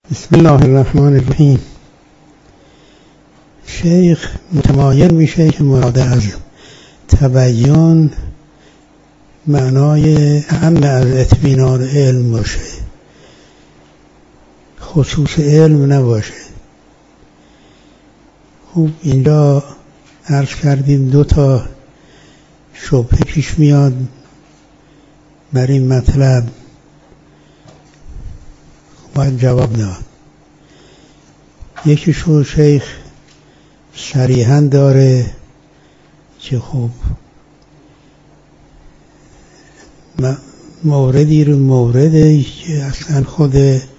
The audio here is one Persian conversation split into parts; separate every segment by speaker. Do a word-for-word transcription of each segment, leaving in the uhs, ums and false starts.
Speaker 1: بسم الله الرحمن الرحیم. شیخ متمایل میشه که مراد از تبیین معنای اعم از اطمینان علم باشه، خصوص علم نباشه. خوب اینجا عرض کردیم دو تا شبهه پیش میاد بر این مطلب، باید جواب داد. یکیشو شیخ صریحاً داره که خب موردی رو مورده که اصلا خود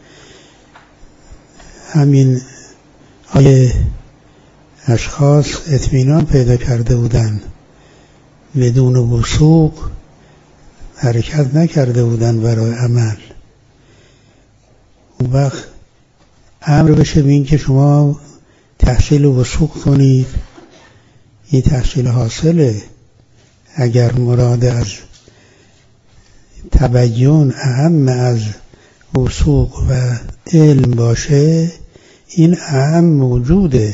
Speaker 1: همین آیه اشخاص اطمینان پیدا کرده بودن، بدون وثوق حرکت نکرده بودن برای عمل. اون وقت امر بشه به این که شما تحصیل وثوق کنید، این تحصیل حاصله. اگر مراد از تبیین اهم از وثوق و علم باشه، این اهم موجوده.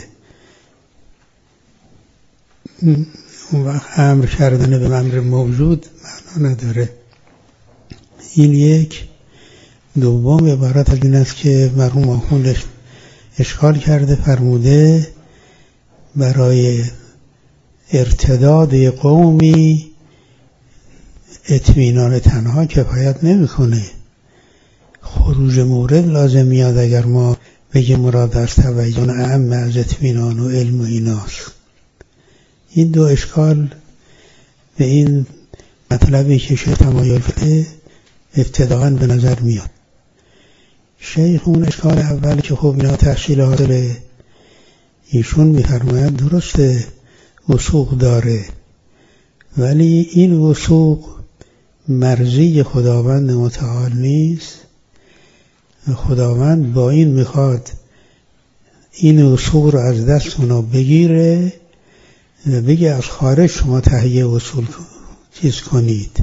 Speaker 1: اون وقت امر کردن به امر موجود معنا نداره. این یک. دوم عبارت از این است که مرحوم آخوند اشکال کرده، فرموده برای ارتداد قومی اطمینان تنها کفایت نمیکنه، خروج مورد لازم میاد اگر ما بگیم مراد از تبیین اعم از اطمینان و علم و ایناست. این دو اشکال به این مطلبی که شیخ تمایل کرده ابتداءً به نظر میاد. شیخ اون اشکال اول که خب اینا تحصیل حاصله، ایشون میفرماید درسته وثوق داره، ولی این وثوق مرضی خداوند متعال نیست. خداوند با این میخواد این وثوق رو از دست اونا بگیره و بگه از خارج شما تهیه وصول چیز کنید.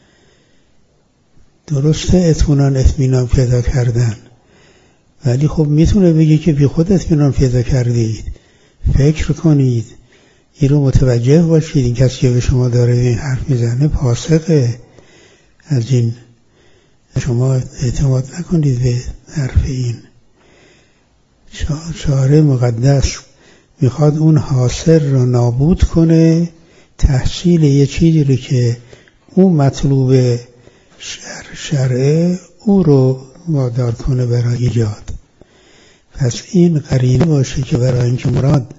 Speaker 1: درسته اطمینان اطمینان پیدا کردن، ولی خب میتونه بگه که بی خود اطمینان پیدا کردید، فکر کنید، این رو متوجه باشید. این کسی که به شما داره این حرف میزنه فاسقه، از این شما اعتماد نکنید به حرف این. شارع مقدس میخواد اون حاصل رو نابود کنه، تحصیل یه چیزی رو که اون مطلوب شرع شرعه او رو وادار کنه برای ایجاد. پس این قرینه باشه که برای اینکه مراد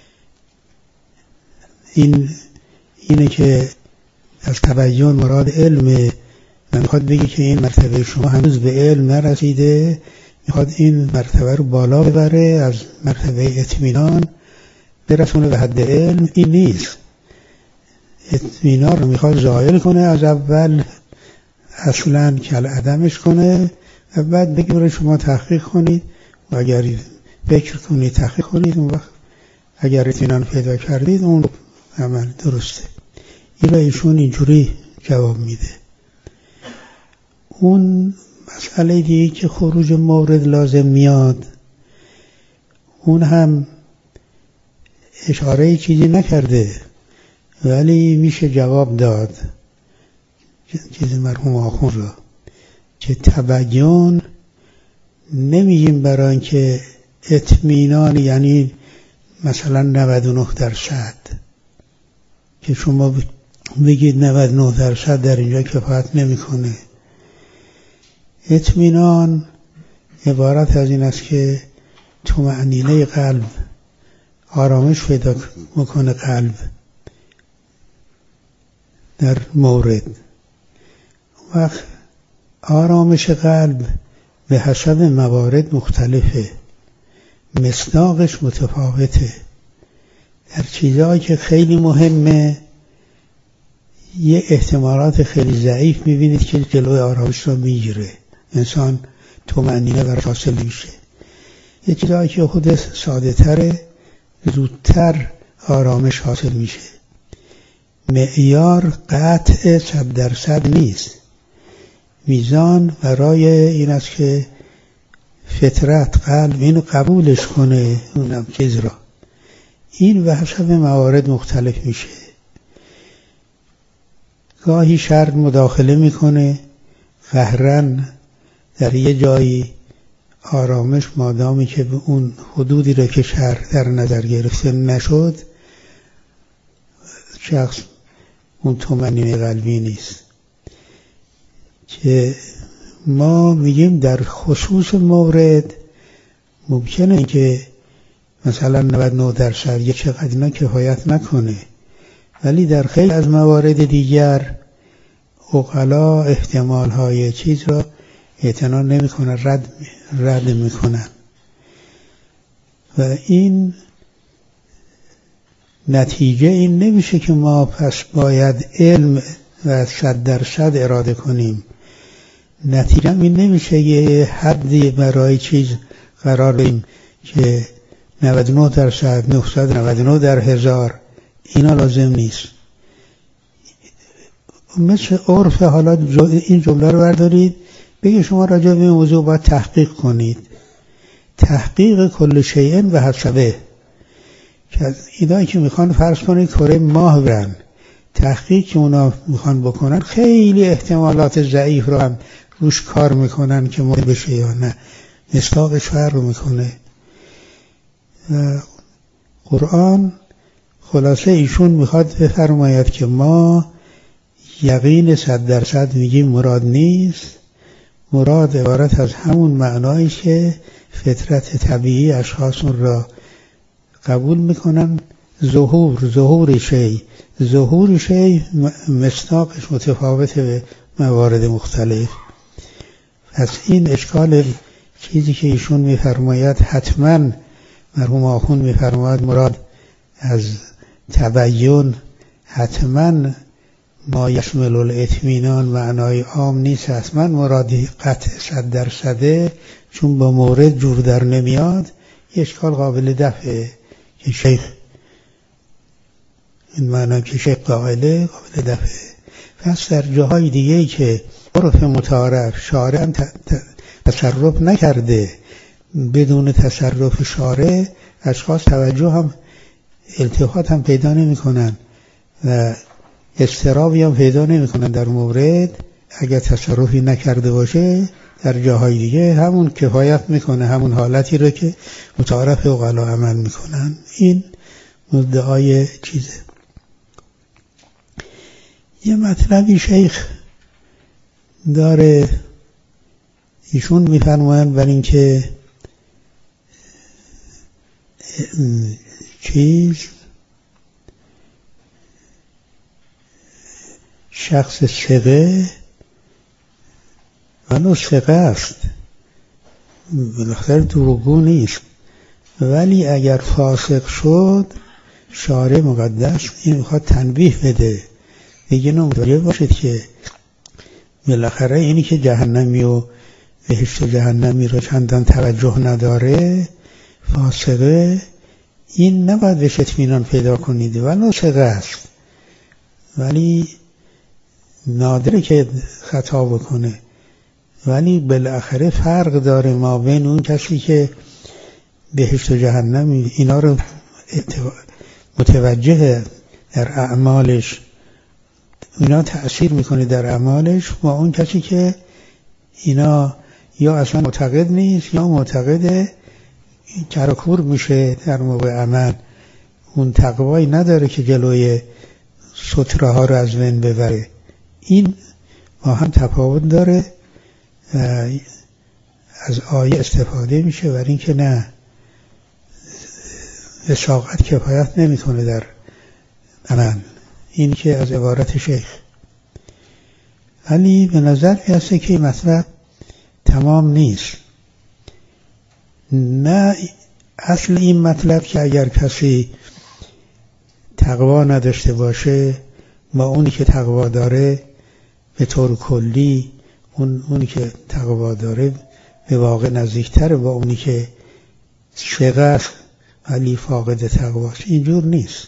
Speaker 1: این اینه که از تبیین مراد علمه و میخواد بگی که این مرتبه شما هنوز به علم نرسیده، میخواد این مرتبه رو بالا ببره، از مرتبه اطمینان برسونه به حد علم. این نیست. اطمینان رو میخواد زائل کنه، از اول اصلا کل عدمش کنه و بعد بگه شما تحقیق کنید و اگر فکر کنید تحقیق کنید، اون وقت اگر اطمینان پیدا کردید اون عمل درسته. این را ایشون اینجوری جواب میده. اون مسئله دیگه که خروج مورد لازم میاد، اون هم اشاره چیزی نکرده ولی میشه جواب داد. چیز مرحوم آخوند را که تبیین نمیگیم برای اینکه اطمینان یعنی مثلا نود و نه درصد که شما بگید نود و نه درصد در اینجا کفایت نمیکنه. اطمینان عبارت از این است که طمأنینه قلب، آرامش پیدا میکنه قلب در مورد. وقت آرامش قلب به حسب موارد مختلفه، مصداقش متفاوته. در چیزهایی که خیلی مهمه یه احتمالات خیلی ضعیف میبینید که جلوی آرامش رو میگیره، انسان طمأنینه براش حاصل میشه. یه چیزهایی که خود ساده تره زودتر آرامش حاصل میشه. معیار قطع صد درصد نیست. میزان برای این است که فطرت قلب اینو قبولش کنه اونم چیز را، این به حسب موارد مختلف میشه. گاهی شر مداخله میکنه قهرن در یه جایی آرامش، مادامی که به اون حدودی را که شر در نظر گرفته نشد، شخص اون طمأنینه قلبی نیست. که ما میگیم در خصوص مورد ممکنه که مثلا نود و نه درصد یه چقدر اینا کفایت نکنه، ولی در خیلی از موارد دیگر عقلا احتمال های چیز را اعتنا نمی کنن، رد, رد می کنن. و این نتیجه این نمیشه که ما پس باید علم و صد درصد اراده کنیم. نتیجه این نمیشه یه حدی برای چیز قرار بدیم که نود و نه درصد، نهصد و نود و نه در هزار، اینا لازم نیست. مثل عرف، حالا این جمله رو بردارید بگید شما راجع به این موضوع باید تحقیق کنید. تحقیق کل شیء و حسبه، که اینایی که میخوان فرض کنید کره ماه برن، تحقیق که اونا میخوان بکنن خیلی احتمالات ضعیف رو هم روش کار میکنن که مورد بشه یا نه، مصداقش فرق میکنه. قرآن خلاصه ایشون میخواد بفرماید که ما یقین صد درصد میگیم مراد نیست. مراد عبارت از همون معنایی که فطرت طبیعی اشخاص را قبول میکنن. ظهور ظهور شی ظهور شی مصداقش متفاوت به موارد مختلف. پس این اشکال چیزی که ایشون میفرماید، حتما مرحوم آخوند میفرماید مراد از تبیین حتما ما یشمل الاطمینان معنای عام نیست، حتما مرادی قطع صد درصده، چون با مورد جور در نمیاد. اشکال قابل دفعه که شیخ این معنی که شیخ قائله قابل دفعه. پس در جاهای دیگه که عرف متعارف شارع هم تصرف نکرده، بدون تصرف شارع اشخاص توجه هم التفات هم پیدا نمی کنن و اضطرابی هم پیدا نمی کنن در مورد. اگر تصرفی نکرده باشه در جاهای دیگه همون کفایت میکنه، همون حالتی رو که متعارف عقلا عمل میکنن. این مدعای چیزه. یه مطلبی شیخ داره، ایشون میفرمایند بر این که چیز شخص ثقه ولو ثقه است، بالاخره دروغگو نیست، ولی اگر فاسق شد شارع مقدس این میخواد تنبیه بده، دیگه نمتوجه باشید که بالاخره اینی که جهنمی و بهشت و جهنمی رو چندان توجه نداره، فاسقه، این نباید بهش اطمینان پیدا کنید ولو ثقه است، ولی نادره که خطا بکنه. ولی بالاخره فرق داره ما بین اون کسی که بهشت و جهنم اینا رو متوجه در اعمالش، اینا تأثیر میکنه در اعمالش، و اون کسی که اینا یا اصلا معتقد نیست یا معتقد کرکور میشه در موقع عمل، اون تقوایی نداره که جلوی ستره ها رو از بین ببره. این با هم تفاوت داره. از آیه استفاده میشه برای اینکه نه وثاقت کفایت نمیکنه در عمل. این که از عبارت شیخ. ولی به نظر میاد که مطلب تمام نیست. نه، اصل این مطلب که اگر کسی تقوا نداشته باشه با اونی که تقوا داره به طور کلی، اون اونی که تقوا داره به واقع نزدیکتر با اونی که شقه ولی فاقد تقواست. اینجور نیست.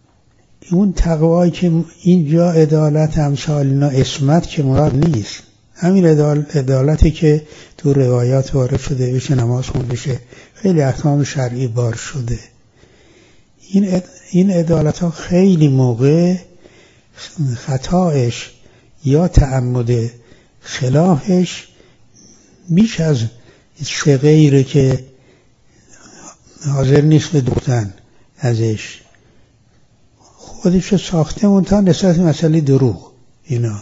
Speaker 1: اون تقوایی که اینجا عدالت امثال اینا، عصمت که مراد نیست، همین عدالتی که تو روایات وارد شده، بشه نماز خون، بشه خیلی احکام شرعی بار شده. این این عدالت ها خیلی موقع خطایش یا تعمد خلافش بیش از سه غیره که حاضر نیست بدوختن ازش، خودش ساخته منتها نسبت مسئله دروغ. اینا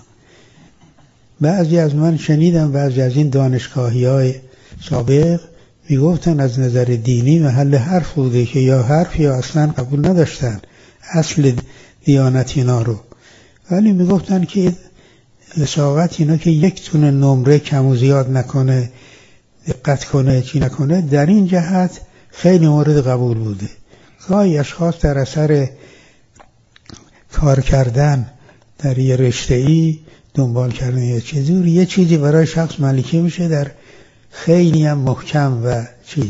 Speaker 1: بعضی از من شنیدم بعضی از این دانشگاهی های سابق میگفتن از نظر دینی محل حرف بوده که یا حرف یا اصلا قبول نداشتن اصل دیانت اینا رو، ولی میگفتن که وساقت اینا که یک تونه نمره کم و زیاد نکنه، دقت کنه چی نکنه، در این جهت خیلی مورد قبول بوده. گاهی اشخاص در اثر کار کردن در یه رشته‌ای، دنبال کردن یه چیزی یه چیزی برای شخص ملکه میشه در خیلی هم محکم و چیز.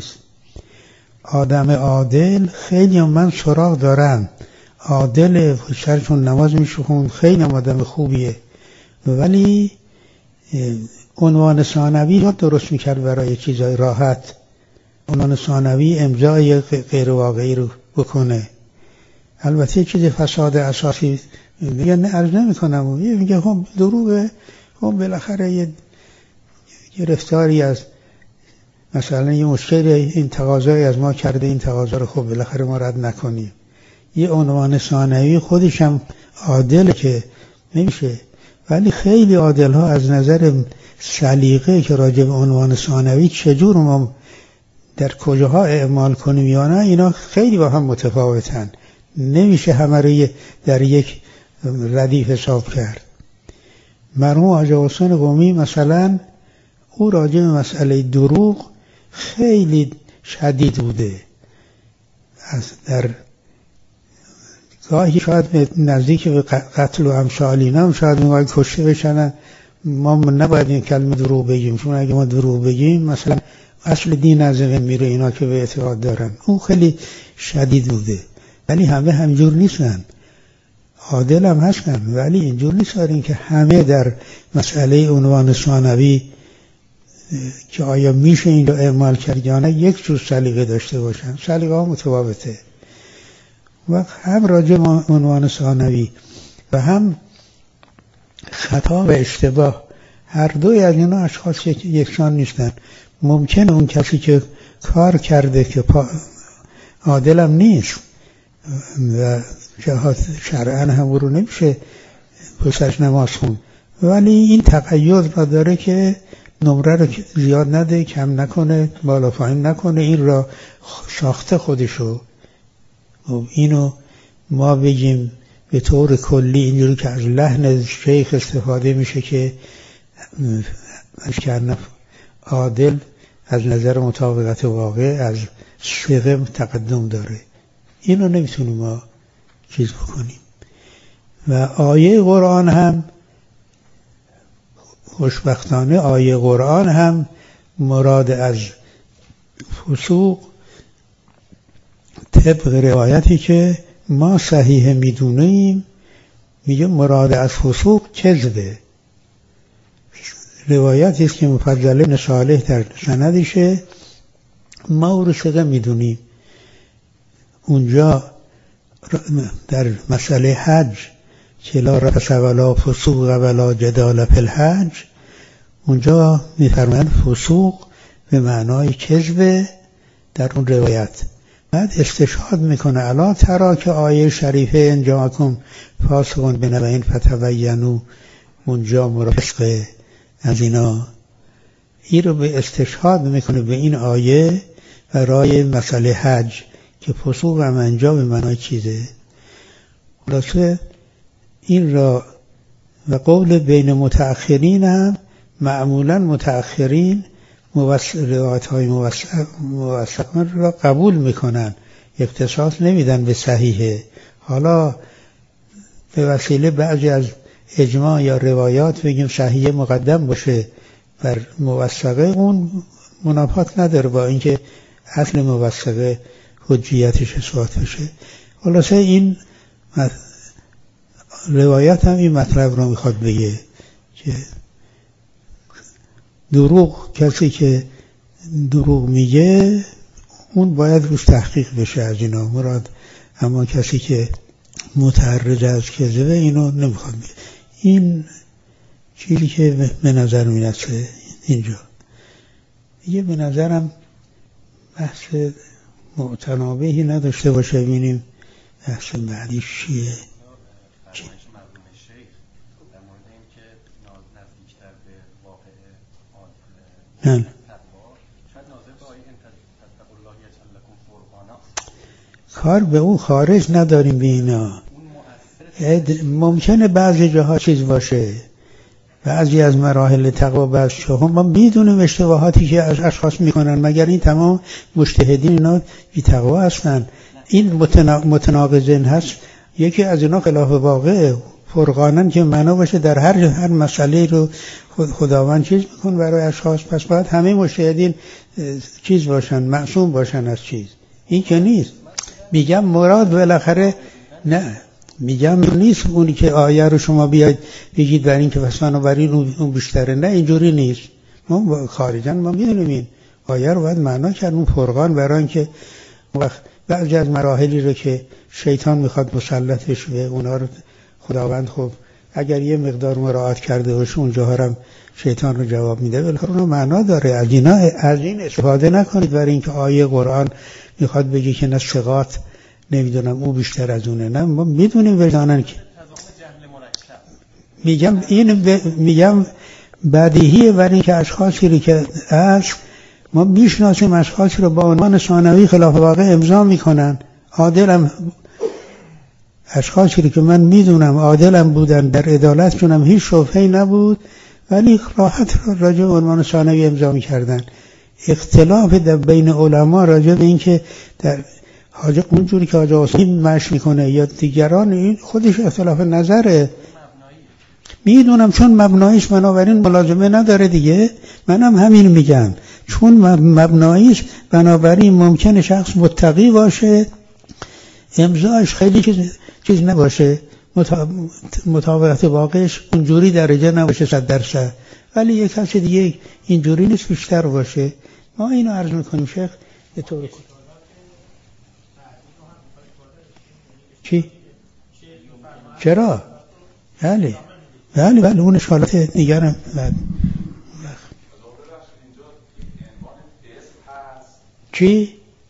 Speaker 1: آدم عادل خیلی هم من سراغ دارم، عادل سرشون نماز میشه خون، خیلی هم آدم خوبیه، ولی عنوان ثانوی یاد درست میکرد برای چیزای راحت، عنوان ثانوی امضای غیر واقعی رو بکنه. البته چیز فساد اساسی میگه نه عرض نمی کنم، میگه هم دروغه، هم بالاخره یه گرفتاری از مثلا یه مشکل این تقاضای از ما کرده، این تقاضا رو خب بالاخره ما رد نکنیم. یه عنوان ثانوی خودش هم عادل که نمیشه، ولی خیلی عادل ها از نظر سلیقه که راجع به عنوان ثانوی چجور ما در کجاها اعمال کنیم یا نه، اینا خیلی با هم متفاوتن، نمیشه همه رو در یک ردیف حساب کرد. مرحوم حاجی حسین قمی مثلا او راجع به مسئله دروغ خیلی شدید بوده، از در گاهی شاید نزدیک به قتل و امثال اینا هم شاید میگه کشته بشن، ما نباید این کلمه دروغ بگیم، چون اگه ما دروغ بگیم مثلا اصل دین از بین میره، اینا که به اعتقاد دارن. اون خیلی شدید بوده، ولی همه همجور نیستن، عادل هم هستن، ولی اینجور نیست دارین که همه در مسئله عنوان ثانوی که آیا میشه این رو اعمال کرد یا نه یک جور سلیقه داشته باشن. سلیقه ها متفاوته و هم راجع به عنوان ثانوی و هم خطا و اشتباه، هر دوی از اینا اشخاص یکسان نیستن. ممکنه اون کسی که کار کرده که عادلم نیست و جهات شرعاً هم رو نمیشه پسرش نماز خون، ولی این تقید را داره که نمره رو زیاد نده، کم نکنه، بالا پایین نکنه، این را ساخته خودشو. اینو ما بگیم به طور کلی اینجوری که از لحن شیخ استفاده میشه که از کردن عادل از نظر مطابقت واقع از صیغه تقدم داره، اینو نمیتونیم ما چیز بکنیم. و آیه قرآن هم خوشبختانه آیه قرآن هم مراد از فسوق طبق روایتی که ما صحیح میدونیم میگه مراد از فسوق کذبه. روایتی است که مفضل بن صالح در سندشه، ما او رو ثقه میدونیم. اونجا در مسئله حج که لا رفث ولا فسوق ولا جدال فی الحج، اونجا میفرمایند فسوق به معنای کذب در اون روایت. بعد استشهاد میکنه الا ترا که آیه شریفه ان جاءکم فاسق بنبأ فتبینوا، اونجا مرافق از اینا، این رو به استشهاد میکنه به این آیه برای مسئله حج که فسوق هم انجا به معنای چیزه. خلاصه این را و قول بین متأخرین هم معمولا متأخرین روایت های موثق را قبول میکنن، اختصاص نمیدن به صحیحه. حالا به وسیله بعضی از اجماع یا روایات بگیم صحیحه مقدم باشه بر موثقه، اون منافات نداره با اینکه اصل موثقه حجیتش اثبات بشه. خلاصه این روایت هم این مطلب رو میخواد بگه که دروغ، کسی که دروغ میگه اون باید روش تحقیق بشه از اینا مراد، اما کسی که متعرض از کذبه اینو نمیخواد بگه. این چیزی که به نظر میرسه اینجا. یه به نظرم بحث متنابهی نداشته باشه. ببینیم بحث بعدیش چیه. چی؟ نه کار به اون خارج نداریم به اینا. ممکنه بعضی جاها چیز باشه، بعضی از مراحل تقوا بعض شما ما میدونیم اشتباهاتی که از اشخاص میکنن، مگر این تمام مجتهدین اینا بی تقوا هستن؟ این متناقضین هست. یکی از اینا خلاف واقع فرقانن که معنا باشه در هر هر مسئله رو خداوند چیز میکن برای اشخاص، پس باید همه مجتهدین چیز باشن، معصوم باشن از چیز. این که نیست. میگم مراد بالاخره نه، میگم نیست اونی که آیه رو شما بیاید بگید برای این که فسانو برای اون بیشتره، نه اینجوری نیست. ما خارجا ما میدونیم این آیه رو باید معنا کرد. اون فرقان برای این که بعضی از مراحلی رو که شیطان میخواد مسلطش به اونا رو خداوند خب اگر یه مقدار مراعات کرده باشه اونجاها هم شیطان رو جواب میده، بالاخره اون معنا داره. از اینا از این استفاده نکنید برای اینکه آیه قرآن میخواد بگه که نه ثقات نمیدونم اون بیشتر از اونه. نه ما میدونیم وجدانن که میگم این ب... میگم بدیهیه برای اینکه اشخاصی رو که از ما میشناسیم اشخاصی رو با عنوان ثانوی خلاف واقع امضا میکنن، عادلم اشخاصی رو که من میدونم عادلم بودن، در عدالتشون هیچ شبهه‌ای نبود، ولی راحت راجع به عنوان ثانوی امضا میکردن. اختلاف در بین علما راجع به این که در حاجه اونجوری که حاجه حسین مشی میکنه یا دیگران، این خودش اختلاف نظره. میدونم چون مبناییش بنابراین ملازمه نداره دیگه. منم همین میگم چون مبناییش بنابراین ممکنه شخص متقی باشه امضاش خیلی چیز چیز نباشه، مطابقت واقعش اونجوری درجه نباشه صد درصد، ولی یک کسی دیگه اینجوری نیست بیشتر باشه. ما اینو عرض میکنیم شیخ به طور کلی. چی؟ چرا؟ بله بله بله اون اشکالات دیگرم. بله. چی؟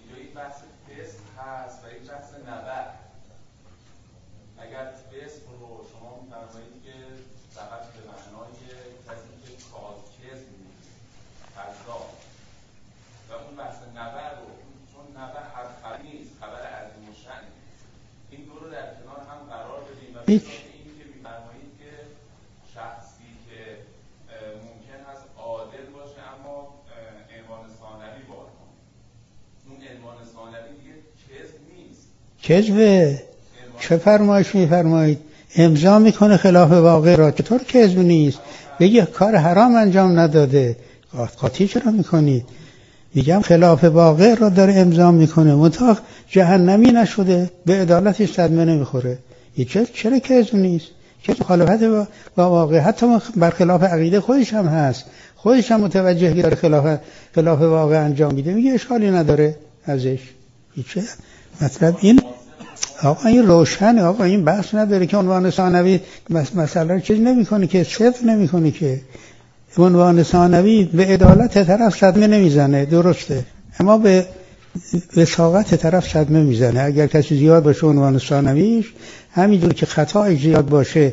Speaker 1: هیچ
Speaker 2: می‌فرمایید که شخصی که ممکن است عادل باشه اما عنوان ثانوی بار کنه، اون عنوان ثانوی دیگه کذب نیست.
Speaker 1: کذبه؟ چه فرمایش می‌فرمایید؟ امضا میکنه خلاف واقع را، چطور کذب نیست؟ بگی کار حرام انجام نداده، قاطی چرا میکنید؟ میگم خلاف واقع را داره امضا میکنه، منتها جهنمی نشده، به عدالتش صدمه نمیخوره. چه چرا کذب نیست؟ که مخالفت با, با واقع، حتی برخلاف عقیده خودش هم هست، خودش هم متوجه که داره خلاف خلاف واقع انجام میده، میگه اشکالی نداره ازش. چه مطلب این آقا این روشنه، آقا این بحث نداره که عنوان ثانوی مثلا چیز نمیکنه که صفر نمیکنه که عنوان ثانوی به عدالت طرف صدمه نمیزنه، درسته، اما به وساقت طرف صدمه میزنه. اگر کسی زیاد باشه عنوان ثانویش، همینجور که خطای زیاد باشه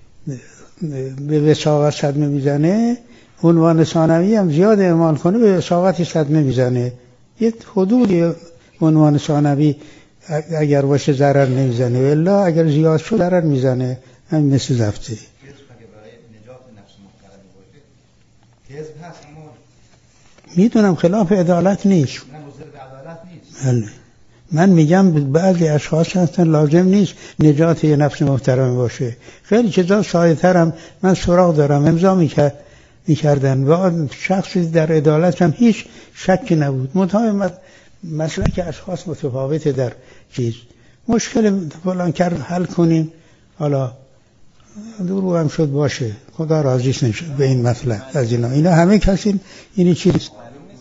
Speaker 1: به وساقت صدمه میزنه، عنوان ثانوی هم زیاد اعمال کنه به وساقت صدمه میزنه. یه حدودی عنوان ثانوی اگر باشه ضرر نمیزنه، الا اگر زیاد شد ضرر میزنه، همین مثل زفته.
Speaker 3: کذب اگه برای نجات نفس محترمی باشه کذب هست، اما
Speaker 1: میدونم خلاف عدالت نیست.
Speaker 3: نه مضر به عدالت نیست.
Speaker 1: بله من میگم بعضی اشخاص هستن لازم نیست نجات یه نفس محترم باشه، خیلی چیزا ساده ترم من سراغ دارم امضا میکرد میکردن و شخصی در عدالت هم هیچ شکی نبود. منتها مسلک اشخاص متفاوته در چیز، مشکل فلان کرد حل کنیم، حالا دورو هم شد باشه، خدا راضیش نشد به این مطلب از اینا. اینا همه کسی اینی چی چی؟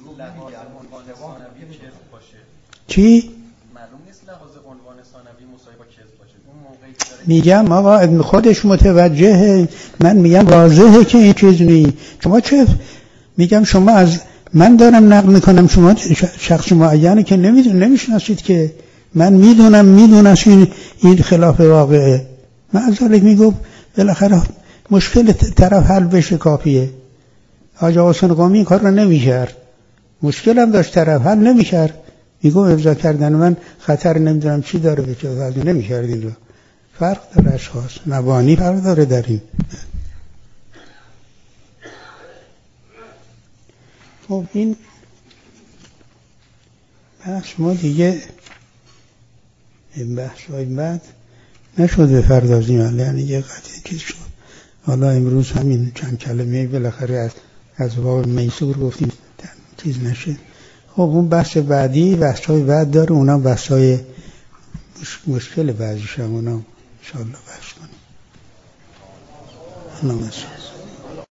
Speaker 4: معلوم نیست لحاظ عنوان ثانوی مساوی با کذب باشه. اون موقعی که
Speaker 1: میگم آقا خودش متوجهه، من میگم واضحه که این چیز نیست. شما چه میگم شما از من دارم نقل میکنم، شما شخص معینی که نمیدون نمیشناسید که من میدونم میدونست این این خلاف واقعه. من از ذالک میگم بالاخره مشکل طرف حل بشه کافیه. حاج حسین قمی این کار رو نمیکرد، مشکل هم داشت طرف حل نمیکرد، میگم امضا کردن من خطر نمیدونم چی داره به چه وضعی نمیکرد. این رو فرق داره، اشخاص مبانی فرق داره در این. خب این بحث ما دیگه این بحث های بعد نشد بپردازیم، یعنی یه قضیه چیز شد. حالا امروز همین چند کلمه بالاخره از از واقع میسور گفتیم چیز نشه. خب اون بحث بعدی بحث های بعد داره، اونا بحث های مشکل بعضیش هم اونا انشاءالله بحث کنیم.